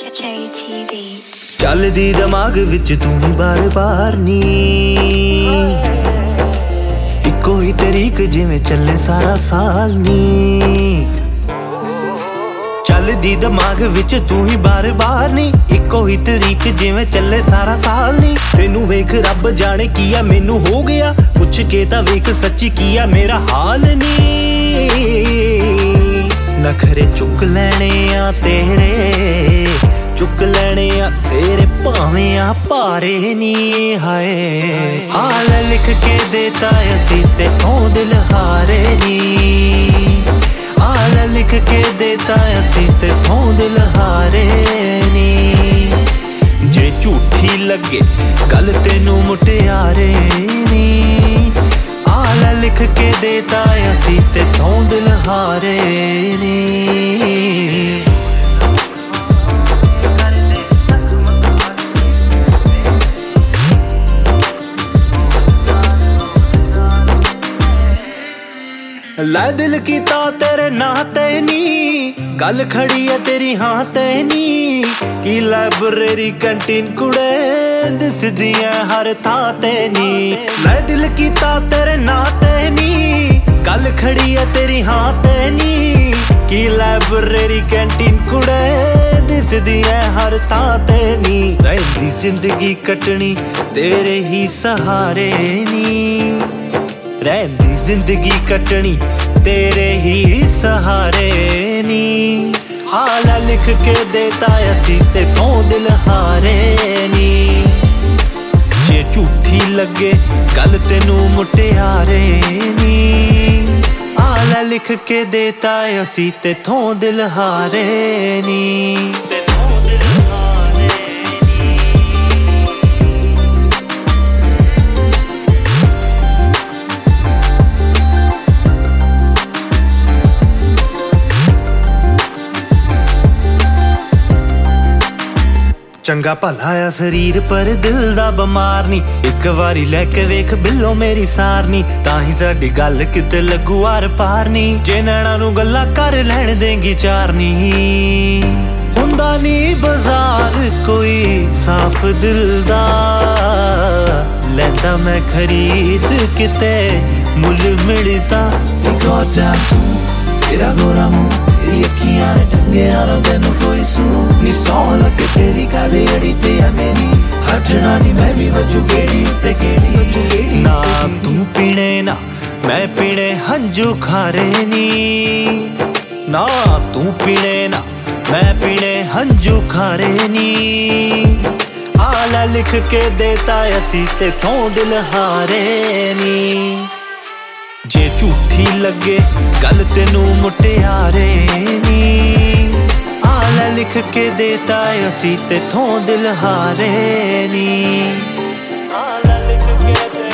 JT Beats ਚੱਲਦੀ ਦਿਮਾਗ ਵਿੱਚ ਤੂੰ ਹੀ ਬਾਰ-ਬਾਰ ਨੀ ਇੱਕੋ ਹੀ ਤਰੀਕ ਜਿਵੇਂ ਚੱਲੇ ਸਾਰਾ ਸਾਲ ਨੀ ਚੱਲਦੀ ਦਿਮਾਗ ਵਿੱਚ ਤੂੰ ਹੀ ਬਾਰ-ਬਾਰ ਨੀ ਇੱਕੋ ਹੀ ਤਰੀਕ ਜਿਵੇਂ ਚੱਲੇ ਸਾਰਾ ਸਾਲ ਨੀ ਤੈਨੂੰ ਵੇਖ ਰੱਬ ਜਾਣੇ ਕੀ ਆ ਮੈਨੂੰ ਹੋ ਗਿਆ ਪੁੱਛ ਕੇ ਤਾਂ ਵੇਖ ਸੱਚੀ ਕੀ ਆ ਮੇਰਾ ਹਾਲ ਨੀ ਨਖਰੇ ਚੁੱਕ ਲੈਣੇ ਆ ਤੇਰੇ ਚੁੱਕ ਲੈਣੇ ਆ ਤੇਰੇ ਭਾਵੇਂ ਆ ਭਾਰੇ ਨੀ ਹਾਏ ਹਾਲ ਲਿਖ ਕੇ ਦੇਤਾ ਅਸੀਂ ਤੇਥੋਂ ਦਿਲ ਹਾਰੇ ਨੀ ਹਾਲ ਲਿਖ ਕੇ ਦੇਤਾ ਅਸੀਂ ਤੇਥੋਂ ਦਿਲ ਹਾਰੇ ਨੀ ਜੇ ਝੂਠੀ ਲੱਗੇ ਗੱਲ ਤੈਨੂੰ ਮੁਟਿਆਰੇ ਨੀ ਹਾਲ ਲਿਖ ਕੇ ਦੇਤਾ ਅਸੀਂ ਤੇਥੋਂ ਦਿਲ ਹਾਰੇ ਨੀ ਲੈ ਦਿਲ ਕੀਤਾ ਤੇਰੇ ਨਾਂ ਤੇ ਨੀ ਗੱਲ ਖੜੀ ਐ ਤੇਰੀ ਹਾਂ ਤੇ ਨੀ ਕੀ ਲਾਇਬ੍ਰੇਰੀ ਕੰਟੀਨ ਕੁੜੇ ਦਿਸਦੀਆਂ ਹਰ ਥਾਂ ਤੇ ਨੀ ਲੈ ਦਿਲ ਕੀਤਾ ਤੇਰੇ ਨਾਂ ਤੇ ਨੀ ਗੱਲ ਖੜੀ ਐ ਤੇਰੀ ਹਾਂ ਤੇ ਨੀ ਕੀ ਲਾਇਬ੍ਰੇਰੀ ਕੰਟੀਨ ਕੁੜੇ ਦਿਸਦੀਆਂ ਹਰ ਥਾਂ ਤੇ ਨੀ ਰਹਿੰਦੀ ਜ਼ਿੰਦਗੀ ਕੱਟਣੀ ਤੇਰੇ ਹੀ ਸਹਾਰੇ ਨੀ ਰਹਿੰਦੀ ਜ਼ਿੰਦਗੀ ਕੱਟਣੀ ਤੇਰੇ ਹੀ ਸਹਾਰੇ ਨੀ ਹਾਲ ਲਿਖ ਕੇ ਦੇਤਾ ਅਸੀਂ ਤੇਥੋਂ ਦਿਲ ਹਾਰੇ ਨੀ ਜੇ ਝੂਠੀ ਲੱਗੇ ਗੱਲ ਤੈਨੂੰ ਮੁਟਿਆਰੇ ਨੀ ਹਾਲ ਲਿਖ ਕੇ ਦੇਤਾ ਅਸੀਂ ਤੇਥੋਂ ਦਿਲ ਹਾਰੇ ਨੀ ਚੰਗਾ ਭਲਾ ਆ ਸਰੀਰ ਪਰ ਦਿਲ ਦਾ ਬਿਮਾਰ ਨੀ ਇੱਕ ਵਾਰੀ ਲੈ ਕੇ ਵੇਖ ਬਿੱਲੋ ਮੇਰੀ ਸਾਰਨੀ ਤਾਂ ਹੀ ਸਾਡੀ ਗੱਲ ਕਿਤੇ ਲੱਗੂ ਆਰ ਪਾਰ ਨੀ ਜੇ ਨੈਣਾ ਨੂੰ ਗੱਲਾਂ ਕਰ ਲੈਣ ਦੇਂਗੀ ਚਾਰਨੀ ਹੁੰਦਾ ਨੀ ਬਾਜ਼ਾਰ ਕੋਈ ਸਾਫ਼ ਦਿਲ ਦਾ ਲੈਂਦਾ ਮੈਂ ਖਰੀਦ ਕਿਤੇ ਮੁੱਲ ਮਿਲਦਾ ਗੋਡਾ ਤੇਰਾ ਗੋਰਾ ਮੂੰਹ ਤੇਰੀ ਅੱਖੀਆਂ ਨੇ ਟੰਗਿਆ ਨਾ ਤੈਨੂੰ ਕੋਈ ਸੂ ਨੀ ਸੌਂ ਲੱਗੇ ਤੇਰੀ ਕਾਲੀ ਅੜੀ ਤੇ ਆ ਮੇਰੀ ਹਟਣਾ ਨੀ ਮੈਂ ਵੀ ਵਜੂ ਗੇੜੀ ਉੱਤੇ ਗੇੜੀ ਨਾ ਤੂੰ ਪੀਣੇ ਨਾ ਮੈਂ ਪੀਣੇ ਹੰਝੂ ਖਾਰੇ ਨੀ ਨਾ ਤੂੰ ਪੀਣੇ ਨਾ ਮੈਂ ਪੀਣੇ ਹੰਝੂ ਖਾਰੇ ਨੀ ਹਾਲ ਲਿਖ ਕੇ ਦੇਤਾ ਅਸੀਂ ਤੇਥੋਂ ਦਿਲ ਹਾਰੇ ਨੀ ਜੇ ਝੂਠੀ ਲੱਗੇ ਗੱਲ ਤੈਨੂੰ ਮੁਟਿਆਰੇ ਨੀ ਹਾਲ ਲਿਖ ਕੇ ਦੇਤਾ ਅਸੀਂ ਤੇਥੋਂ ਦਿਲ ਹਾਰੇ ਨੀ ਹਾਲ ਲਿਖ ਕੇ